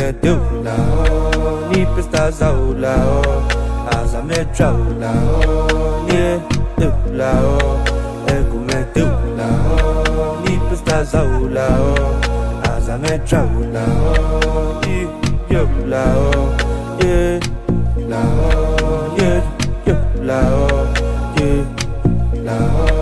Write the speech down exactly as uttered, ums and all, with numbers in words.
me dula, ni pesta zaula, asa me traula, ni dula, ego me dula, ni pesta zaula, asa me traula, ni yula, yeah, la, yeah, yeah, la, yeah, la.